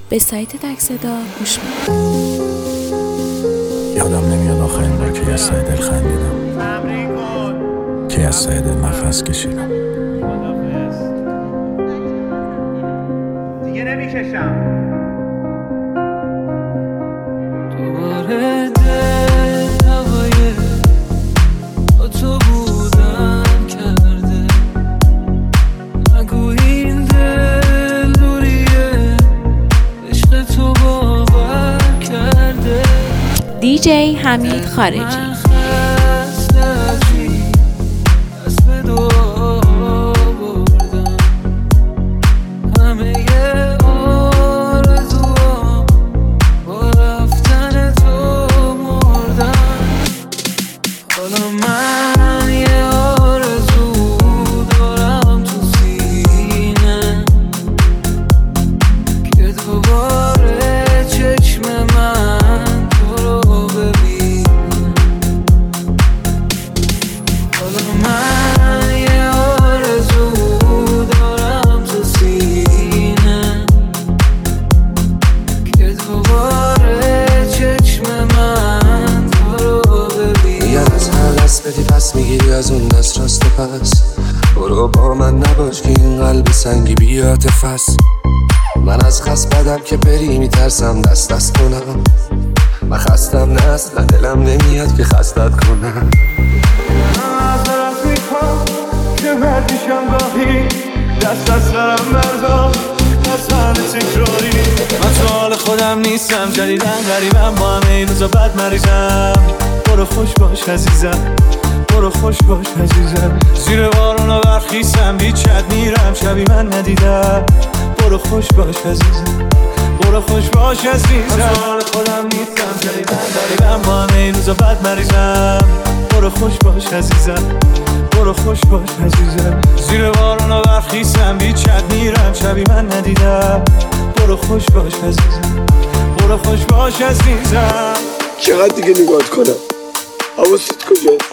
به سایت تک صدا گوش میدید. یادم نمیاد آخرین بار که از سایت دل خندیدم، که از سایت دل نفس کشیدم. دیگه نمیکشم. دوباره دل هوای با تو بودن کرده، نگو این دل دوریه عشق تو باور کرده. دیجی حمید خارجی. پس میگیری از اون دست راست پس، برو با من نباش که این قلب سنگی بیات فس. من از خست بدم که بری میترسم دست دست کنم، من خستم نه اصلا دلم نمیاد که خستت کنم. از طرف میخوام که مردیشم گاهی دست از سرم بردار از حال تکراری. من تو حال خودم نیستم، جدیدن غریبم، با همه این روزا بد مریضم. برو خوش باش عزیزم، برو خوش باش عزیزم. زیر بارونا برخیستم، بیچت میرم شبی من ندیدم. برو خوش باش عزیزم، برو خوش باش عزیزم. من تو حال خودم نیستم، جدیدن غریبم، با همه این روزا بد مریضم. برو خوش باش عزیزم، برو خوش باش عزیزم. زیر بارونا برخیستم، بیچت میرم شبی من ندیدم. برو خوش باش عزیزم، برو خوش باش عزیزم. چقدر دیگه نگاهت کنم؟ حواست کجاست؟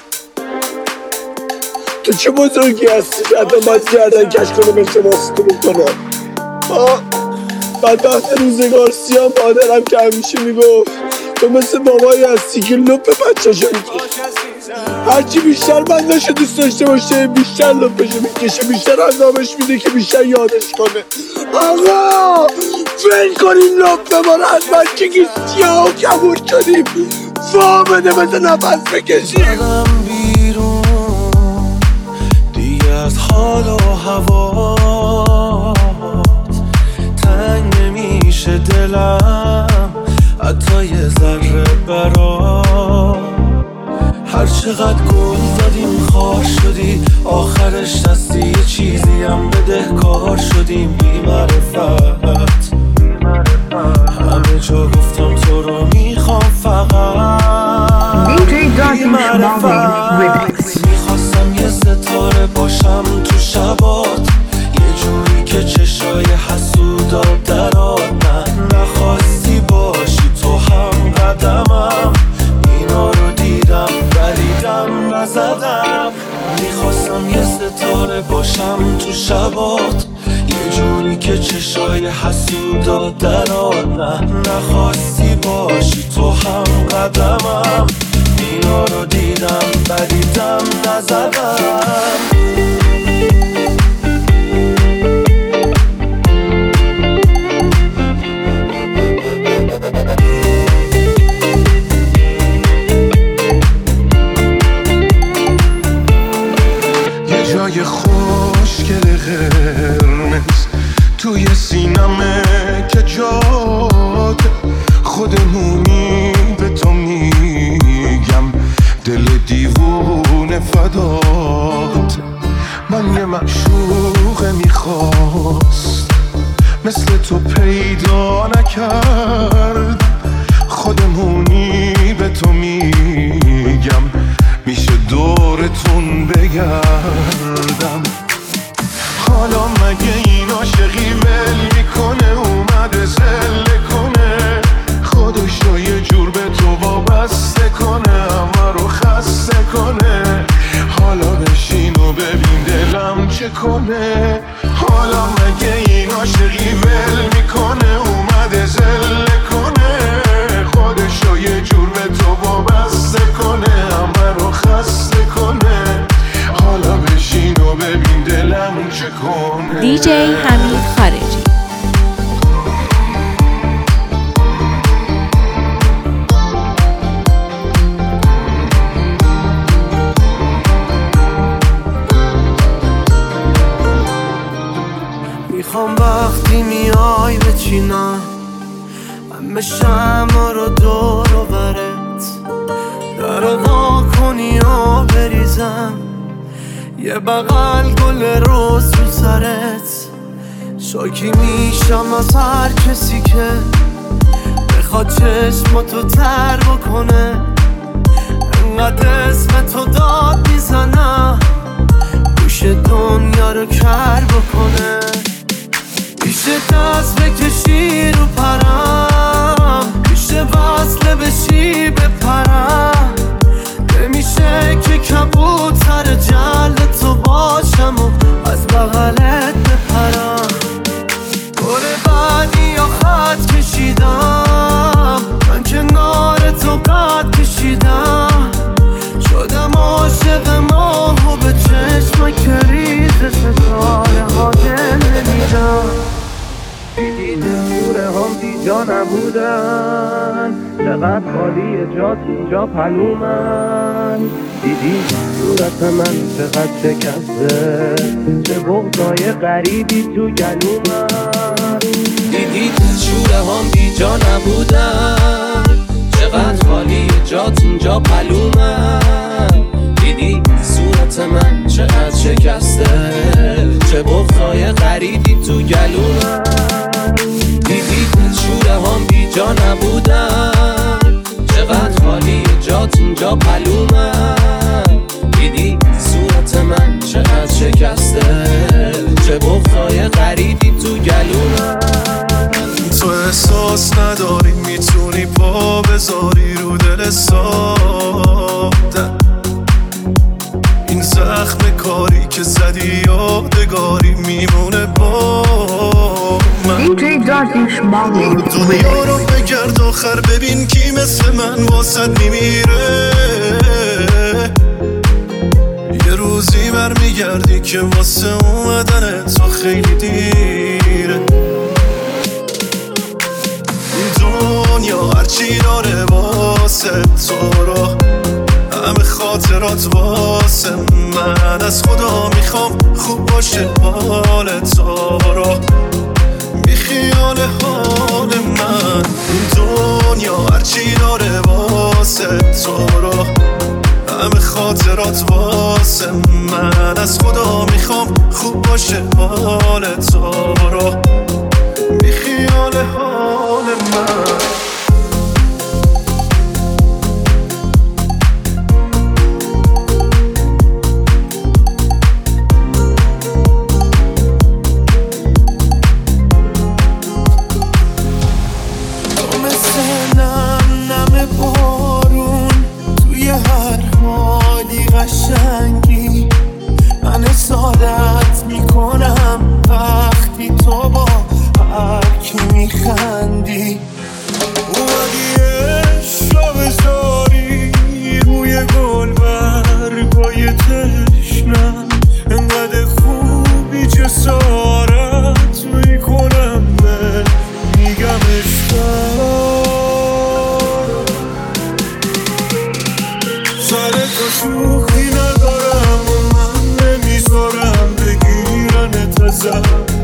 تو چه بزرگی هستی که ادامت کردن کش کنم التماستو میکنم؟ بدبخت روزگار سیام مادرم که همیشه میگفت تو مثل بابایی هستی که لپ بچه شو میکشه. هرچی بیشتر بنداشو دوست داشته باشه بیشتر لپشو میکشه، بیشتر عذابش میده که بیشتر یادش کنه. آقا فیل کنیم لپ ما رو حتما که سیاه و کبور شدیم فامده مثل نفس بکشیم. بیرون دیگه از حال و هوات تنگ نمیشه دلم، حتی یه ذره برات. هر چقدر گل دادیم خار شدی، آخرش دستی یه چیزی هم بدهکار شدیم. بی معرفت همه جا گفتم تو رو میخوام فقط بی معرفت. میخواستم یه ستاره باشم تو شبات، یه جوری که چشای حسودات درات. نه نخواستی باشی تو هم قدمم، اینا رو دیدم ولی دم نزدم. میخواستم یه ستاره باشم تو شبات، یه جوری که چشای حسودات درات. نه نخواستی باشی تو هم قدمم، اینا رو دیدم ولی دم نزدم. یه جای خوشگل قرمز توی سینمه که جاده خودمونی به تو میگم، دل دیوونه فدات. من یه معشوق میخواست مثل تو پیدا نکرد، خودمونی به تو میگم میشه دورتون بگردم. حالا مگه این عاشقی ول میکنه اومده زله کنه، خودشو یه جور به تو وابسته کنه، همه رو خسته کنه. حالا بشین و ببین دلم چه کنه. حالا مگه این عاشقی ول میکنه اومده دیجی حمید خارجی. میخوام وقتی میای بچینم همه شمع رو دور و برت درو وا کنی و بریزم یه بغل گل روز رو سرت شاکی میشم از هر کسی که بخواد چشماتو تر بکنه انقدر اسم تو داد میزنم گوش دنیا رو کر بکنه میشه دست بکشی رو پرم میشه وصله بشی بپرم نمیشه که کبوتر جلد تو باشم و از بغلت بپرم گل بعدی یا خط کشیدم من کنار تو قد کشیدم شدم عاشق ماه و به چشم کریز ستاره ها دل نمیدم دیدی دوره هم دیجا نبودن چقدر خالی جات اینجا پلومن دیدی صورت من چقدر شکسته چه بغضای غریبی تو گلومن دیدی شوره هم دیجا نبودن چقدر خالی جات اینجا پلومن دیدی صورت من چقدر شکسته چه بغضای غریبی تو گلومن دیدی شوره هم بیجا نبودن چقدر خالی جات اینجا پلومن دیدی صورت من چقدر شکسته چه بغضای غریبی تو گلومن تو احساس نداری میتونی پا بذاری رو دل ساده این زخم کاری که زدی یادگاری میمونه با من دنیا رو بگرد آخر ببین کی مثل من واسد میمیره یه روزی برمیگردی که واسه اومدن تو خیلی دیره دنیا هرچی داره واسه تو رو همه خاطرات واسه من از خدا میخوام خوب باشه حال تو رو بی خیال حال من دنیا هرچی داره واسه تو رو همه خاطرات واسه من از خدا میخوام خوب باشه حال تو رو بی خیال حال من قشنگی من سعادت میکنم وقتی تو با هر کی میخندی اومدی عشق بذاری روی گل برگای تشنم انقدر خوبی جسارت میکنم میگم عشقم سر تو شوخی ندارم و من نمیذارم بگیرنت ازم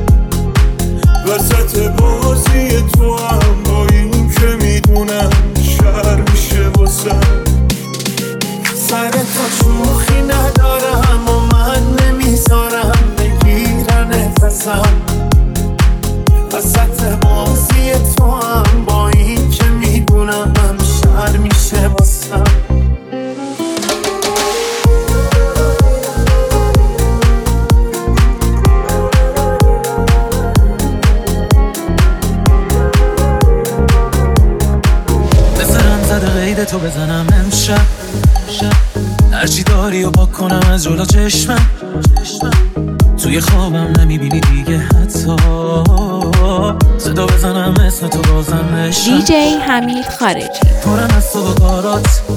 وسط بازی تو هم با این که میدونم شر میشه واسم سر تو شوخی ندارم و من نمیذارم بگیرنت ازم وسط بازی تو هم با این که میدونم شر میشه واسم تو بزنم امشب هرچی داری و پاک کنم از جلو چشمم توی خوابم نمیبینی دیگه حتی صدا بزنم اسم تو بازم نشم دیجی حمید خارجی. پرم از تو و کارات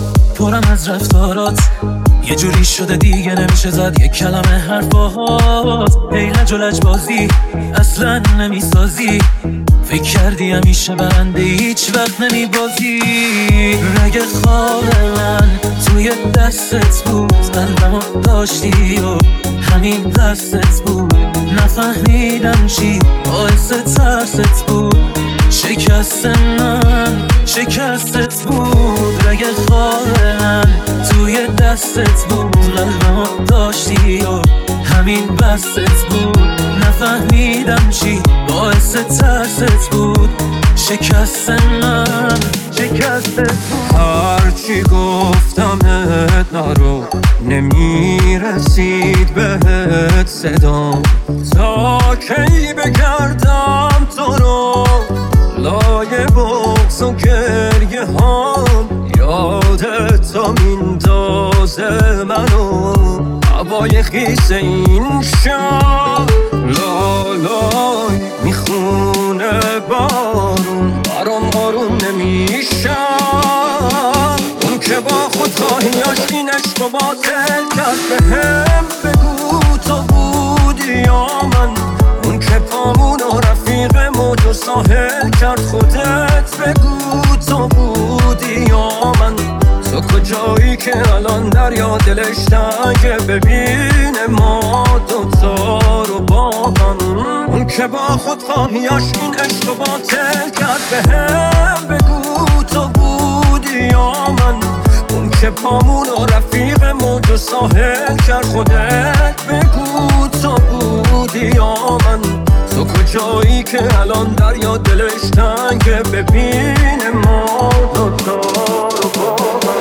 پرم از رفتارات، یه جوری شده دیگه نمیشه زد یک کلمه حرفات. ای لج و لج بازی اصلا نمیسازی، فکر کردی همیشه برنده هیچ وقت نمیبازی. رگ خواب من توی دستت بود، قلبمو داشتی و همین دستت بود. نفهمیدم چی باعث ترست بود، شکست من شکستت بود. رگ خواب من توی دستت بود، قلبمو داشتی و همین بستت بود. نفهمیدم چی باعث ترست بود، شکست من شکستت بود. هرچی گفتمت نرو، نمیرسید بهت صدام. تا کی بگردم تو رو لای بغض و گریه هم، یادت تا میندازه منو هوای خیس این شب. لالای میخونه بارون، برام آروم نمیشم. اون که با خودخواهیاش این عشق رو باطل کرد، بهم بگو تو بودی یا من. اون که پامون و رفیق موج و ساحل کرد، خودت بگو تو بودی یا من. تو کجایی که الان دریا دلش تنگه، ببینه ما دوتا رو با هم. اون که با خودخواهیاش این عشق رو باطل کرد، بهم بگو تو بودی یا من. اون که پامون و رفیق موج و ساحل کرد، خودت بگو تو بودی یا من. تو کجایی که الان دریا دلش تنگه، ببینه ما دوتا رو با هم.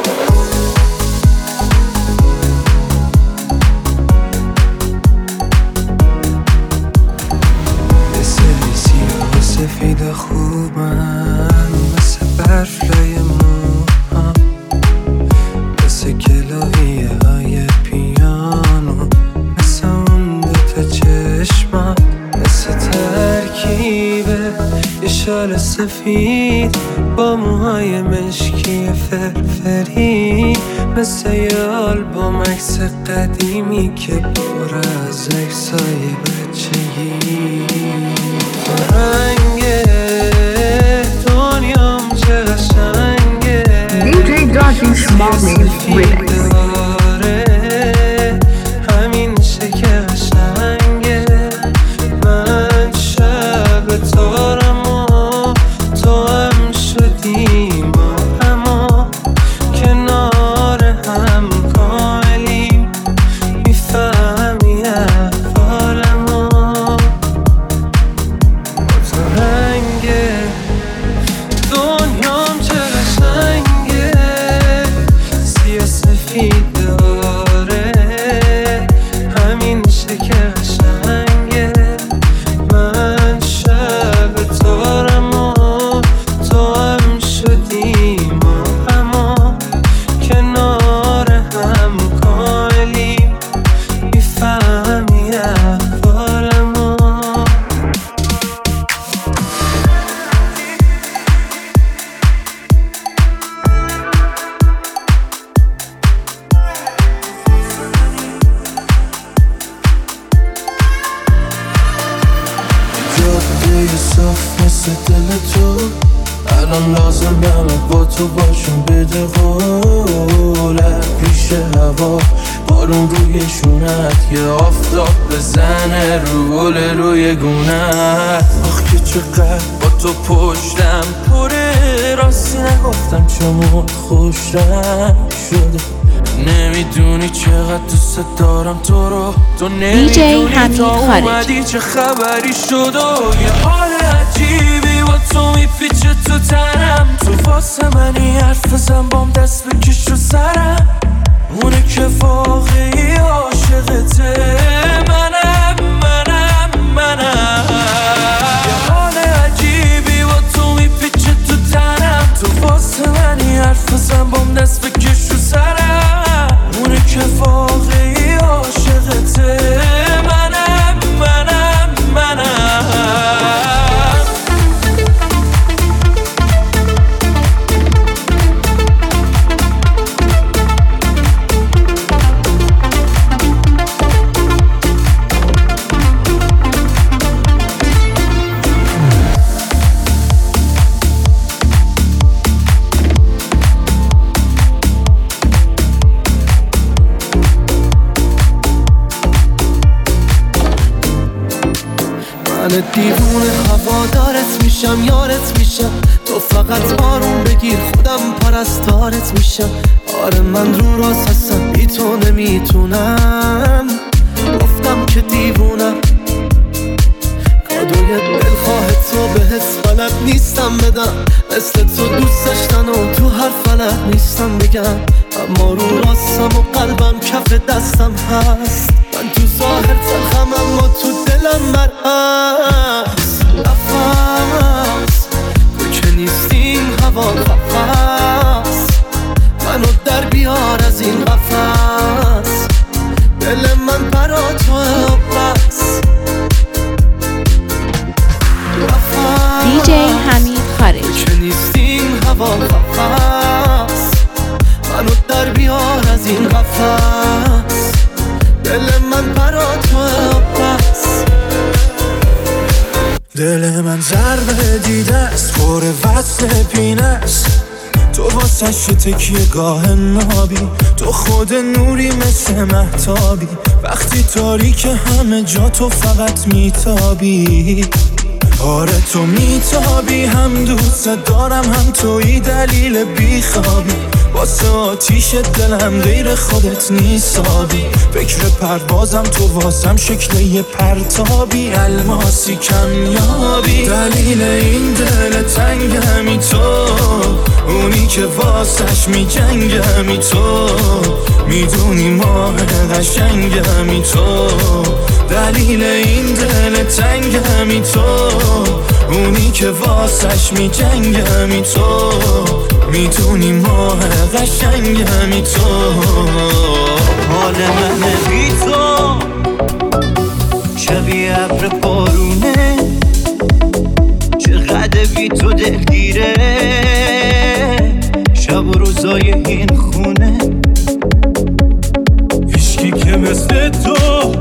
سفید خوبم مثل برف لای موهام، مثل گلاییه های پیانو، مثل اون دوتا چشمات، مثل ترکیبه یه شال سفید با موهای مشکی فرفری، مثل یه آلبوم عکس قدیمی که پر از عکسای بچگی. رنگه دنیام چه قشنگه، DJ Dotty Small Name Remix. همیشه که قشنگه. من شب تارم و تو هم شدیم، اما کنار هم کاملیم. میفهمی احوالمو، رنگه دنیام چه قشنگه، سیاه سفید داره همیشه که قشنگه. من شب تارم و تو هم شدیم، اما کنار هم کاملیم. میفهمی احوالمو. جاده صاف مثل دل تو، الان لازم همه با تو باشم. بده قوله پیش هوا، بارون روی شونت، یه آفتاب بزنه روی گونت. آخ که چقدر با تو پشتم پره، راستی نگفتم چمون خوش رنگ شده. نمیدونی چقدر دوست دارم تو رو، تو نمیدونی تا اومدی چه خبری شد. و یه حال عجیبی با تو میپیچه تو تنم، تو واسه منی حرف بزن بام دست بکش رو سرم. اونه که واقعی عاشقته، منم یه حال عجیبی با تو میپیچه تو تنم، تو واسه منی حرف بزن بام دست بکش رو سرم. اونه که واقعی عاشقته، منم من دیوونه هوادارت میشم، یارت میشم، تو فقط آروم بگیر خودم پرستارت میشم. آره من رو راست هستم، بی تو نمیتونم، گفتم که دیوونم. کادوی دلخواه تو بهت بلد نیستم بدم، مثل تو دوست داشتن و تو هر فلت نیستم بگم. اما رو راستم و قلبم کف دستم هست، من تو ظاهر تلخم اما تو دلم مرهست. نفس تو که نیستی این هوا قفص، منو در بیار از این قفص، دل من برا توه و بس. DJ حمید خارجی. که نیستی این هوا قفص، منو در بیار از این قفص، دل من برا توه و بس. دل من ضربه دیده است، پر وصل پینه است، تو واسش تکیه گاه نابی، تو خود نوری مثل مهتابی، وقتی تاریک همه جا تو فقط میتابی. آره تو میتابی، هم دوست دارم هم توی دلیل بیخوابی، واسه آتیش دلم غیر خودت نیستابی. فکر پروازم تو واسم شکل یه پرتابی، الماسی کمیابی، دلیل این دل تنگمی تو، اونی که واسش میجنگمی تو، میدونی ماه قشنگمی تو، دلیل این دل تنگمی تو، اونی که واسش میجنگمی تو، میدونی ماه قشنگمی تو. حال من بی تو شبیه ابر بارونه، چقدر بی تو دلگیره، شب و روزای این خونه. هیچکی که مثل تو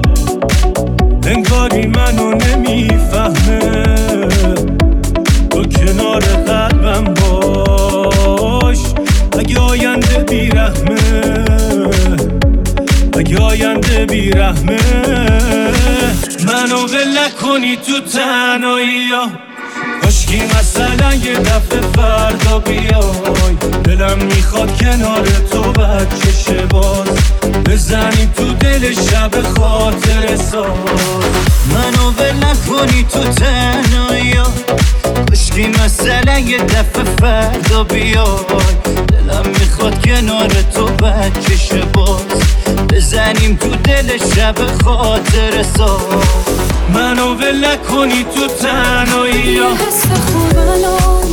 انگاری منو نمیفهمه، تو کنار قلبم باش، اگه آینده بیرحمه، اگه آینده بیرحمه. منو ول نکنی تو تنهایی ها، کاشکی مثلا یه دفعه فردا بیای، دلم میخواد کنار تو بچه شه باز، بزنیم تو دل شب خاطر ساز. منو ول نکنی تو تنهایی ها، کاشکی مثلا یه دفعه فردا بیای، دلم میخواد کنار تو بچه شه باز، بزنیم تو دل شب خاطر ساز. منو ول نکنی تو تنهایی ها. حس خوب الان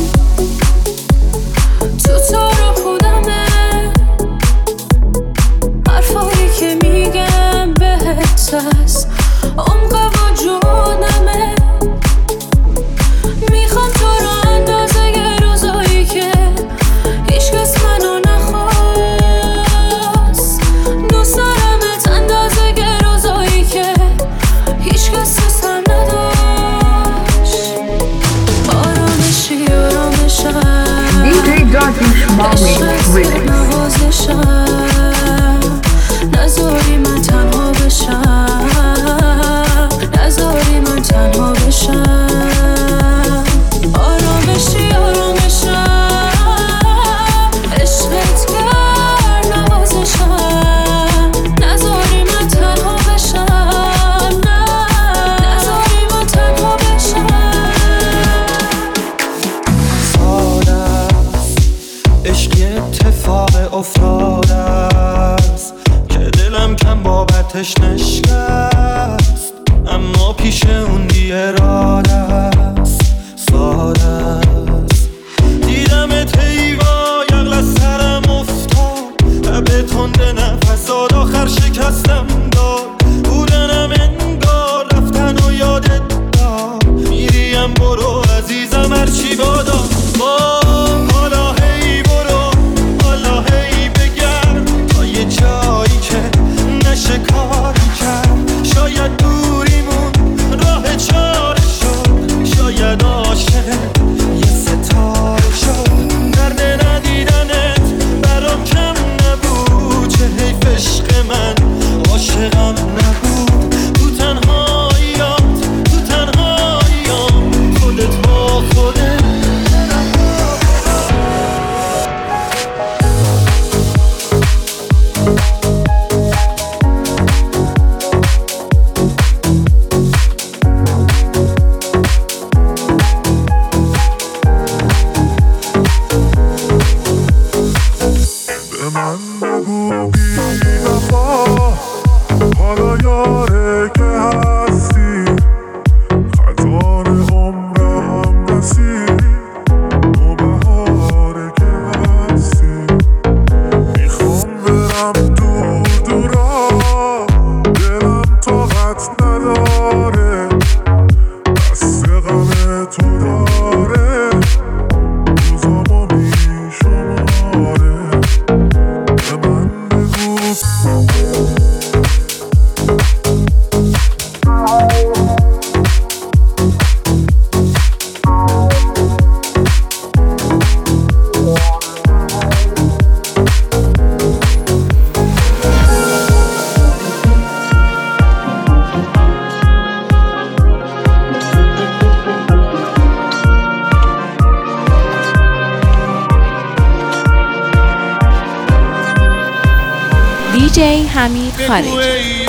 تو رو خودمه، حرفایی که میگم بهت هست عمق وجودمه. میخوام تو رو اندازه یه روزایی که هیچ کس منو نخواست، دوست دارمت اندازه یه روزایی که هیچ کس دوستم نداشت. آرامشی آرامشم، نذاری من تنها بشم، نذاری من تنها بشم. آرامشی آرامشم، عشقت کرد نوازشم، نذاری من تنها بشم، نذاری من تنها بشم. ساده است عشقی اتفاق افتاده است که دلم کم بابتش نشکست، اما پیش اون بی اراده است. ساده است دیدمت هیوا یقل از سرم افتاد، لب تنده نفسات آخر شکستم داد، بودنم انگار رفتن و یادت داد، میریم برو عزیزم هرچی بادا. حالا هی برو، حالا هی بگرد تا یه جایی که نشه کاری کرد، شاید دوریمون راه چاره شد، DJ حمید خارجی.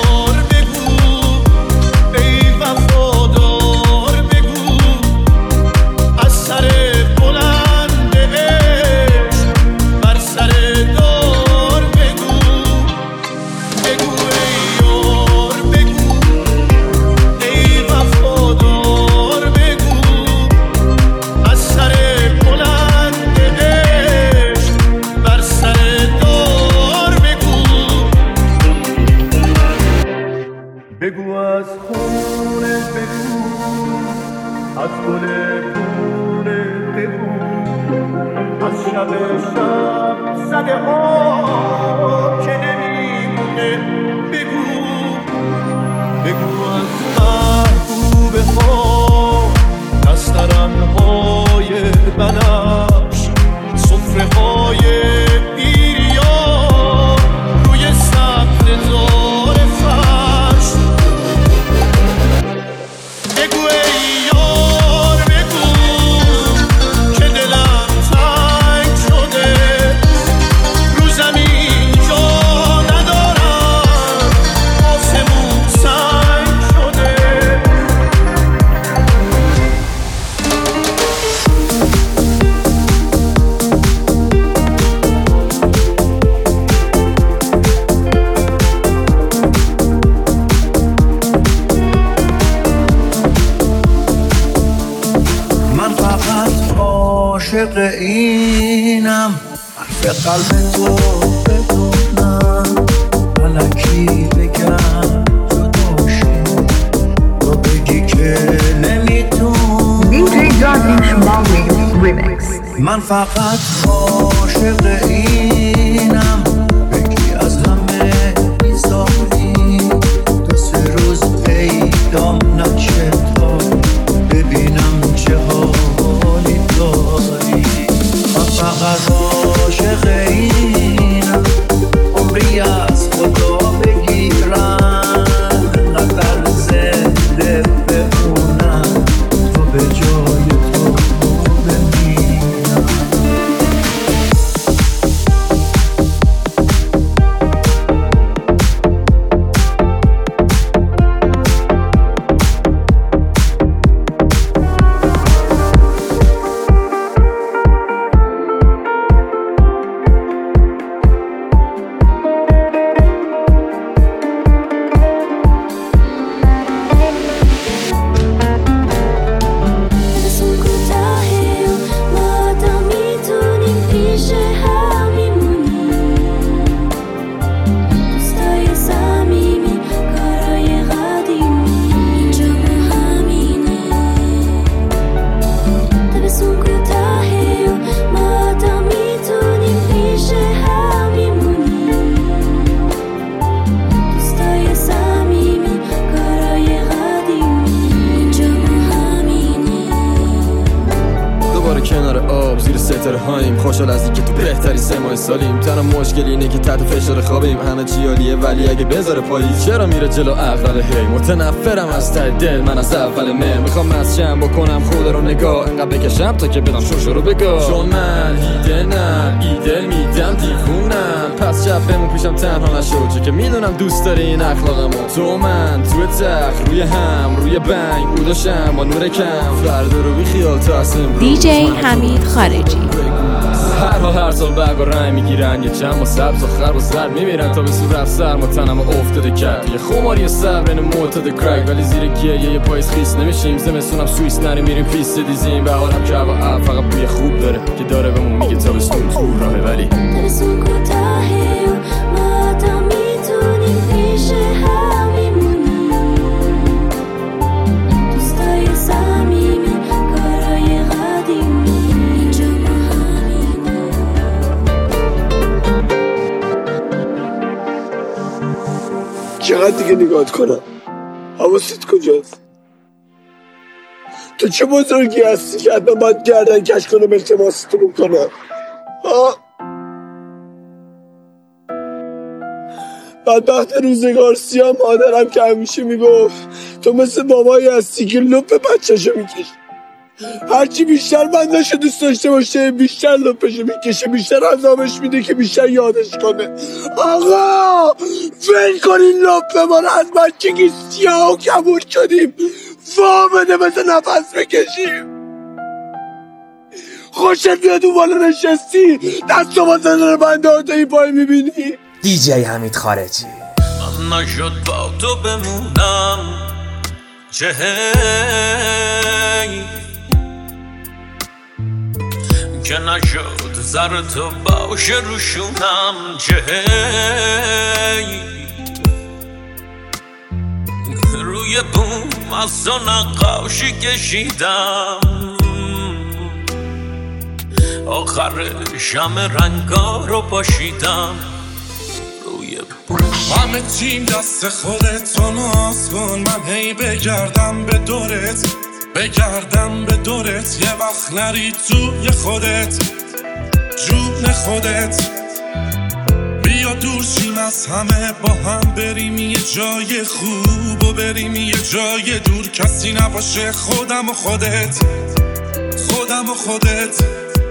بگو از خونه بگو از گل پونه بگو از شب زده ها که نمیمونه بگو از محبوبه ها دسترنهای بنفش سفره های بیریا روی سطر زار فرش بگو ای یار بگو که دلم تنگ شده رو زمین جا ندارم آسمون سنگ شده من فقط عاشق اینم حرف قلب تو بدونم الکی بگم جداشی تو بگی که نمیتونم DJ Darkish Mali Remix. من فقط عاشق اینم بگی از همه بیزاری دو سه روز پیدام نشه تا ببینم چه حالی داری من فقط عاشق اینم عمری از خدا بگیرم نقدر زنده بمونم تو به جای تو بمیرم خوشحال از اینکه تو بهتری 3 ماه سالیم تنها مشکل اینه که تحت فشار خوابیم همه چی عالیه ولی اگه بذاره پاییز چرا میره جلو اول هی متنفرم از ته دل من از اول میخوام از شم بکنم خدا رو نگاه انقدر بکشم تا که بدم شوشو رو بگاه چون من ایده نم ایده میدم دیوونم پس شب بمون پیشم تنها نشو چون که میدونم دوست داری این اخلاقمو تو من توی تخت روی هم روی بنگ بوداشم با نور کم فردا رو بی خیال تا از امروز DJ حمید خارجی. هر حال هر سال برگ و رنگ میگیرن یه چند با سبز و خرب و زرد میمیرن تا به صورت سرما تنم افتاده کرد یه خماری صبر اینو معتاد کرک ولی زیر گیه یه پاییز خیس نمیشیم زمستونم سوئیس نری میریم پیست دیزیم بهارم که هوا فقط بوی خوب داره که داره بهمون میگه تابستون تو راهه ولی تابستون کوتاهه و ما تا میتونیم پیش هم میمونیم دوستای صمیمی کارای قدیمی اینجا ما همینه چقدر دیگه نگاهت کنم حواست کجاست تو چه بزرگی هستی که حتما باید گردن کش کنم التماس تو بکنم بدبخت روزگار سیاه مادرم که همیشه میگفت تو مثل بابایی هستی که لپ بچه‌شو میکشی هرچی بیشتر بنداشو دوست داشته باشه بیشتر لپشو میکشه، بیشتر عذابش میده که بیشتر یادش کنه. آقا ول کنین لپه ما رو، از بچگی سیاه و کبود شدیم، وامده مثل نفس بکشیم. خوشت بیاد اون بالا نشستی دست و بازن بنده ها تا این پای میبینی. دیجی حمید خارجی. من نشد با تو بمونم چه هی که نشد زر تو باشه روشونم چه هی روی بوم از تو نقاشی کشیدم آخر شم رنگا رو پاشیدم روی بوم. همه تیم دست خودت تو ناز کن، من هی بگردم به دورت بگردم به دورت، یه وقت نری توی خودت جون خودت. بیا دور شیم از همه با هم بریم یه جای خوب و بریم یه جای دور کسی نباشه خودم و خودت خودم و خودت.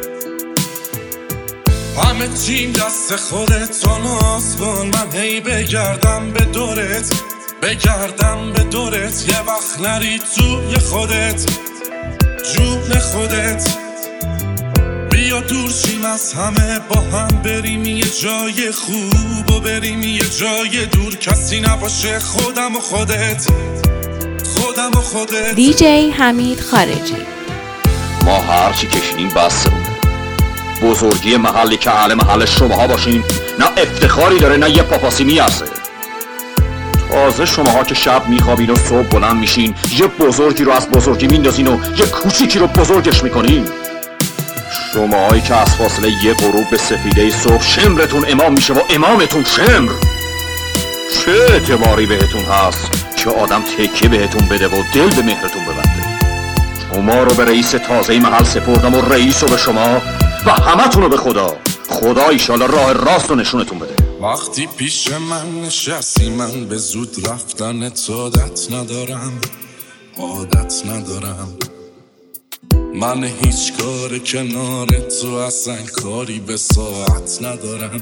همه تیم دست خودت تو ناز کن، من هی بگردم به دورت بگردم به دورت، یه وقت نری توی خودت جون خودت. بیا دور شیم از همه با هم بریم یه جای خوب و بریم یه جای دور کسی نباشه خودم و خودت خودم و خودت. دیجی حمید خارجی. ما هرچی کشیدیم بسمونه، بزرگی محلی که اهل محل شماها باشین نه افتخاری داره نه یه پاپاسی میارزه. تازه شماها که شب میخوابین و صبح بلند میشین یه بزرگی رو از بزرگی میندازین و یه کوچیکی رو بزرگش میکنین. شماهایی که از فاصله یه غروب به سفیده صبح شمرتون امام میشه و امامتون شمر. چه اعتباری بهتون هست که آدم تکیه بهتون بده و دل به مهرتون ببنده. شما رو به رئیس تازه محل سپردم و رئیس رو به شما و همتون رو به خدا. خدا ایشالا راه راست رو نشونتون بده. وقتی پیش من نشستی من به زود رفتن عادت ندارم عادت ندارم. من هیچ کار کنار تو اصلا کاری به ساعت ندارم.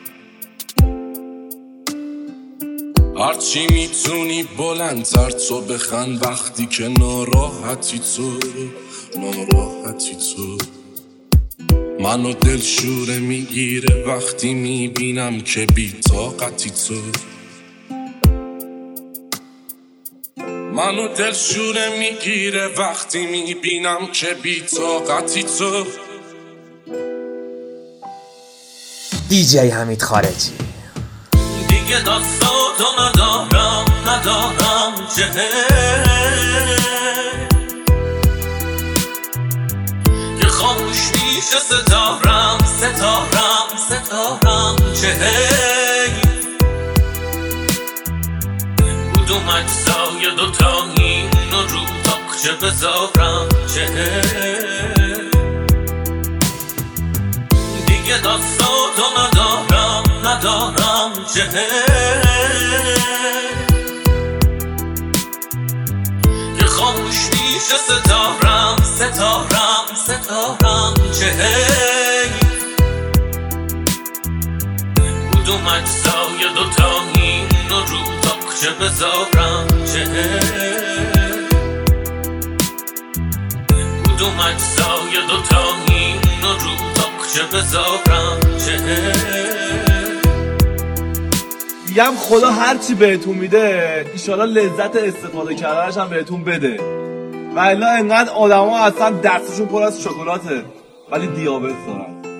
هرچی میتونی بلندتر تو بخند وقتی که ناراحتی تو ناراحتی تو. منو دلشوره میگیره وقتی میبینم که بی طاقتی تو. منو دلشوره میگیره وقتی میبینم که بی طاقتی تو. دیجی حمید خارجی. دیگه دستاتو ندارم چه که خاموش میشه ستارم چه کدوم اجزای دوتایی اونو رو تاقچه بذارم چه دیگه دستاتو ندارم چه که خاموش میشه ستارم چه کدوم اجزای دوتایی اونو رو تاقچه بذارم چه کدوم اجزای دوتایی اونو رو تاقچه بذارم چه. میگم خدا هرچی بهتون میده ایشالا لذت استفاده کردنش هم بهتون بده. و الا انقدر آدم ها اصلا دستشون پر از شکلاته ولی دیابت دارن.